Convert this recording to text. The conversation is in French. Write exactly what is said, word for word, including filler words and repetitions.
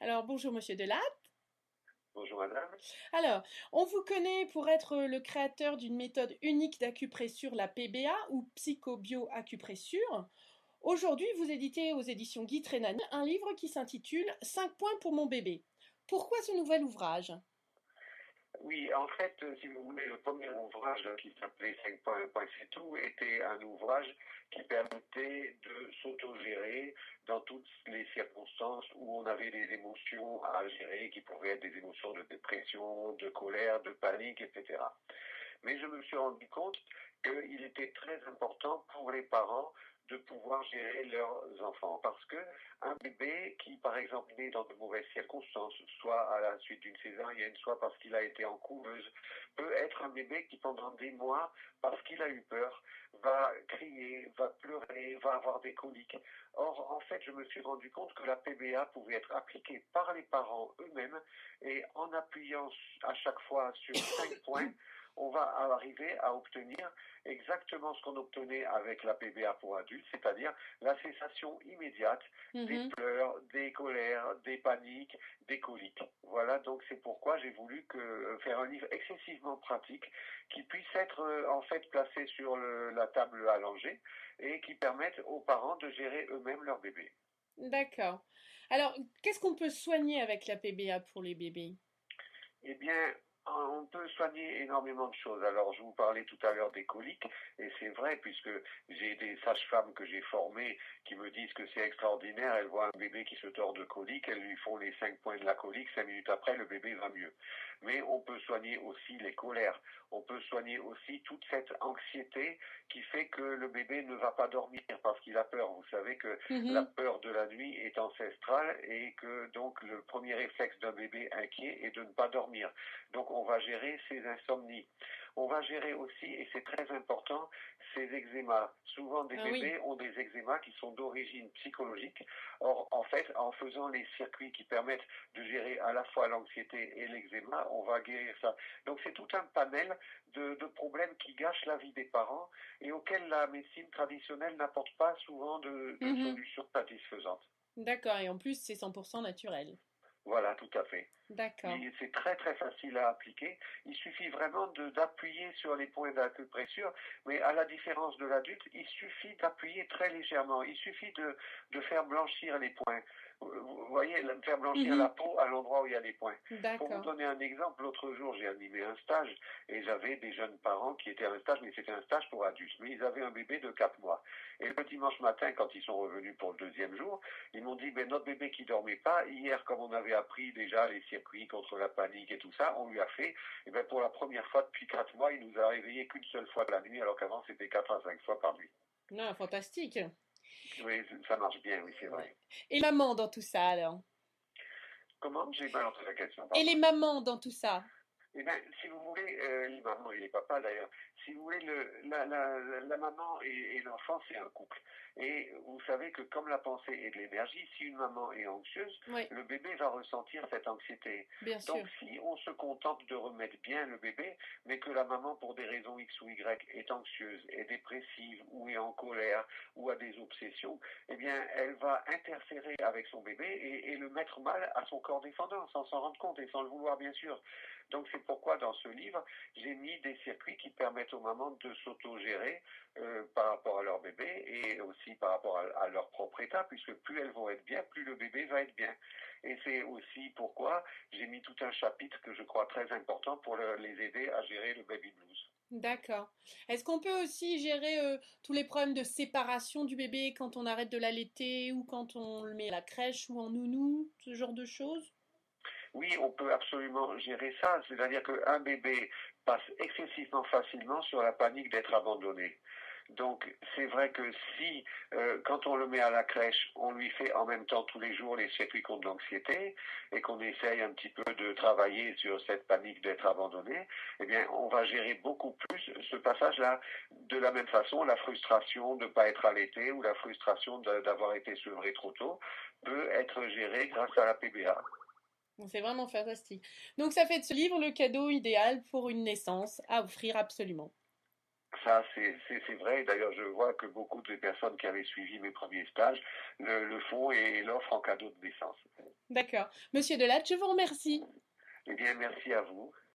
Alors, bonjour Monsieur Delatte. Bonjour madame. Alors, on vous connaît pour être le créateur d'une méthode unique d'acupressure, la P B A ou psychobio-acupressure. Aujourd'hui, vous éditez aux éditions Guy Trénani un livre qui s'intitule cinq points pour mon bébé. Pourquoi ce nouvel ouvrage? Oui, en fait, euh, si vous voulez, le premier ouvrage euh, qui s'appelait cinq points, un point c'est tout, était un ouvrage qui permettait de s'autogérer dans toutes les circonstances où on avait des émotions à gérer, qui pouvaient être des émotions de dépression, de colère, de panique, et cetera. Mais je me suis rendu compte qu'il était très important pour les parents de pouvoir gérer leurs enfants. Parce que un bébé qui, par exemple, naît dans de mauvaises circonstances, soit à la suite d'une césarienne, soit parce qu'il a été en couveuse, peut être un bébé qui, pendant des mois, parce qu'il a eu peur, va crier, va pleurer, va avoir des coliques. Or, en fait, je me suis rendu compte que la P B A pouvait être appliquée par les parents eux-mêmes et en appuyant à chaque fois sur cinq points, on va arriver à obtenir exactement ce qu'on obtenait avec la P B A pour adultes, c'est-à-dire la cessation immédiate des Mhm. pleurs, des colères, des paniques, des coliques. Voilà, donc c'est pourquoi j'ai voulu que, faire un livre excessivement pratique qui puisse être euh, en fait placé sur le, la table allongée et qui permette aux parents de gérer eux-mêmes leur bébé. D'accord. Alors, qu'est-ce qu'on peut soigner avec la P B A pour les bébés? Eh bien, on peut soigner énormément de choses. Alors, je vous parlais tout à l'heure des coliques, et c'est vrai, puisque j'ai des sages-femmes que j'ai formées qui me disent que c'est extraordinaire. Elles voient un bébé qui se tord de colique, elles lui font les cinq points de la colique, cinq minutes après, le bébé va mieux. Mais on peut soigner aussi les colères. On peut soigner aussi toute cette anxiété qui fait que le bébé ne va pas dormir parce qu'il a peur. Vous savez que la Mhm. peur de la nuit est ancestrale et que donc le premier réflexe d'un bébé inquiet est de ne pas dormir. Donc on va gérer ces insomnies. On va gérer aussi, et c'est très important, ces eczémas. Souvent des Ah oui. bébés ont des eczémas qui sont d'origine psychologique. Or, en fait, en faisant les circuits qui permettent de gérer à la fois l'anxiété et l'eczéma, on va guérir ça. Donc c'est tout un panel de, de problèmes qui gâchent la vie des parents et auxquels la médecine traditionnelle n'apporte pas souvent de, de Mhm. solutions satisfaisantes. D'accord. Et en plus, c'est cent pour cent naturel. Voilà, tout à fait. D'accord. C'est très très facile à appliquer. Il suffit vraiment de- d'appuyer sur les points d'acupressure, mais à la différence de l'adulte, il suffit d'appuyer très légèrement. Il suffit de, de faire blanchir les points. Vous voyez, faire blanchir la Mhm. peau à l'endroit où il y a les points. Pour vous D'accord. donner un exemple, l'autre jour, j'ai animé un stage et j'avais des jeunes parents qui étaient à un stage, mais c'était un stage pour adultes. Mais ils avaient un bébé de quatre mois. Et le dimanche matin, quand ils sont revenus pour le deuxième jour, ils m'ont dit, ben, notre bébé qui dormait pas, hier, comme on avait appris déjà les circuits contre la panique et tout ça, on lui a fait, et ben, pour la première fois depuis quatre mois, il nous a réveillé qu'une seule fois la nuit, alors qu'avant, c'était quatre à cinq fois par nuit. Non, fantastique. Oui, ça marche bien, oui, c'est Ouais. vrai. Et maman dans tout ça alors? Comment? J'ai mal entendu la question, Et les pardon. mamans dans tout ça? Eh bien, si vous voulez, euh, les mamans et les papas d'ailleurs, si vous voulez, le, la, la, la maman et, et l'enfant, c'est un couple. Et vous savez que comme la pensée est de l'énergie, si une maman est anxieuse, Oui, le bébé va ressentir cette anxiété. bien Donc sûr. si on se contente de remettre bien le bébé, mais que la maman, pour des raisons X ou Y, est anxieuse, est dépressive, ou est en colère, ou a des obsessions, eh bien, elle va interférer avec son bébé et, et le mettre mal à son corps défendant, sans s'en rendre compte et sans le vouloir, bien sûr. Donc c'est pourquoi dans ce livre, j'ai mis des circuits qui permettent aux mamans de s'autogérer euh, par rapport à leur bébé et aussi par rapport à, à leur propre état, puisque plus elles vont être bien, plus le bébé va être bien. Et c'est aussi pourquoi j'ai mis tout un chapitre que je crois très important pour le- les aider à gérer le baby blues. D'accord. Est-ce qu'on peut aussi gérer euh, tous les problèmes de séparation du bébé quand on arrête de l'allaiter ou quand on le met à la crèche ou en nounou, ce genre de choses? Oui, on peut absolument gérer ça, c'est-à-dire qu'un bébé passe excessivement facilement sur la panique d'être abandonné. Donc c'est vrai que si, euh, quand on le met à la crèche, on lui fait en même temps tous les jours les circuits contre l'anxiété et qu'on essaye un petit peu de travailler sur cette panique d'être abandonné, eh bien on va gérer beaucoup plus ce passage-là. De la même façon, la frustration de ne pas être allaité ou la frustration d'avoir été sevré trop tôt peut être gérée grâce à la P B A. Bon, c'est vraiment fantastique. Donc ça fait de ce livre le cadeau idéal pour une naissance à offrir absolument. Ça, c'est c'est- c'est vrai. D'ailleurs, je vois que beaucoup de personnes qui avaient suivi mes premiers stages le, le font et l'offrent en cadeau de naissance. D'accord. Monsieur Delatte, je vous remercie. Eh bien, merci à vous.